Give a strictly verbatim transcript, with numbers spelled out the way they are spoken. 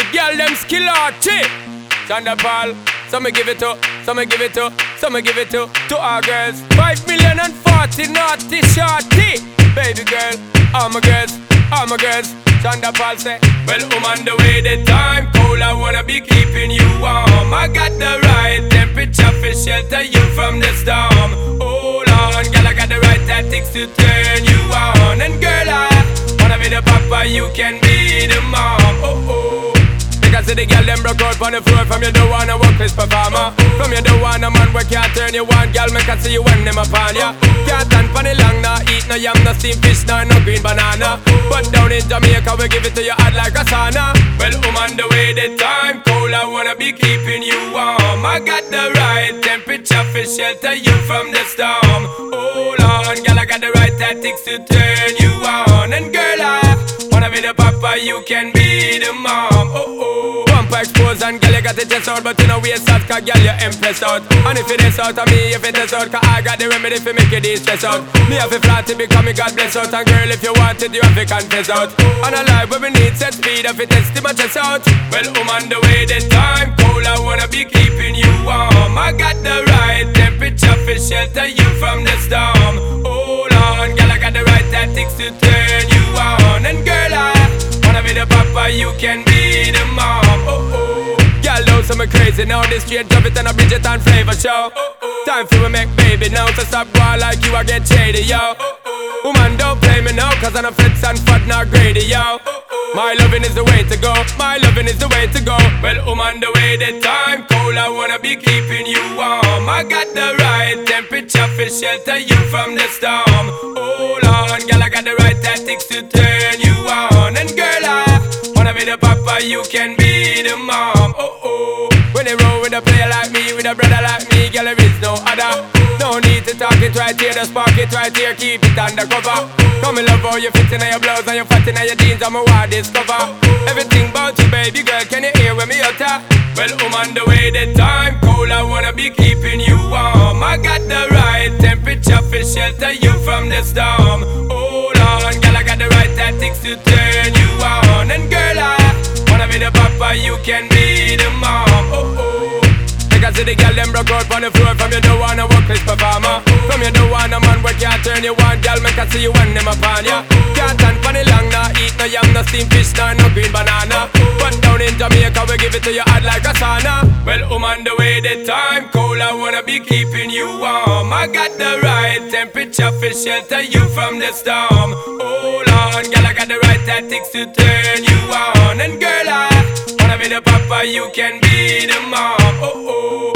girl them skill arty. Chanda Paul, some me give it to, some me give it to, some me give it to, to our girls. Five million and forty naughty shorty. Baby girl, all my girls, all my girls. Chanda Paul say, well, I'm on the way, the time cold, I wanna be keeping you warm. I got the right temperature for shelter you from the storm. Hold on, girl, I got the right tactics to turn you on. And girl, I wanna be the papa, you can be the mom. Oh, oh. Because the girl them broke out on the floor. From you don't wanna work this performer. From you don't wanna man where can't turn you on. Girl, me can see you when them upon ya. Can't stand for the long, nah eat no yam, no steamed fish, nah no green banana. But down in Jamaica we give it to you hot like a sauna. Well, I'm on the way, the time cold, I wanna be keeping you warm. I got the right temperature for shelter you from the storm. Hold on, girl, I got the right tactics to turn you on. And girl, I wanna be the papa, you can be the mom. Oh, oh. Bumper exposed and girl, you got the chest out, but you know waist out, cause girl, you impressed out. And if it is out of me, if it is out, cause I got the remedy for make you de-stress out. Me have a flat to become me God bless out. And girl, if you want it, you have to confess out. And a life where we need set speed, if it is to my chest out. Well, I'm on the way, the time cold, I wanna be keeping you warm. I got the right temperature for shelter you from the storm. Hold on, girl, I got the right tactics to turn you on. And girl, I wanna be the papa, you can be the mom. Oh, oh. Girl, know some crazy now. This straight drop it and a Bridget and flavor show. Oh, oh. Time for we make baby now. So stop going like you, I get shady, yo. Oh, oh. Woman, don't play me now, cause I'm a fits and fat, not greedy, yo. Oh, oh. My loving is the way to go. My loving is the way to go. Well, I'm on the way, the time cold, I wanna be keeping you warm. I got the right temperature for shelter you from the storm. Hold on, girl, I got the right tactics to turn you on. And girl, I wanna be the papa, you can be the mom. Oh, oh. When they roll with a player like me, with a brother like me, girl, there is no other. No need to talk it right here, just spark it right here, keep it undercover. Come and love how you fit in your blouse and you fat in your jeans, I'm a wild discover. Everything about you, baby girl, can you hear when me utter? Well, I'm on the way, the time cold, I wanna be keeping you warm. I got the right temperature for shelter you from the storm. Hold on, girl, I got the right tactics to turn you on. And girl, I wanna be the papa, you can be the mom. Oh, oh. Because the girl them broke out on the floor. From you don't wanna work this performer. From you don't wanna man where can't turn you on. Girl, me can see you when them upon ya. Can't stand for the long, nah eat no yam, no steamed fish, nah no green banana. But down in Jamaica we give it to you hot like a sauna. Well, I'm on the way, the time cold, I wanna be keeping you warm. I got the right temperature for shelter you from the storm. Hold on, girl, I got the right tactics to turn you on. And girl, I wanna be the papa, you can be the mom. Oh, oh.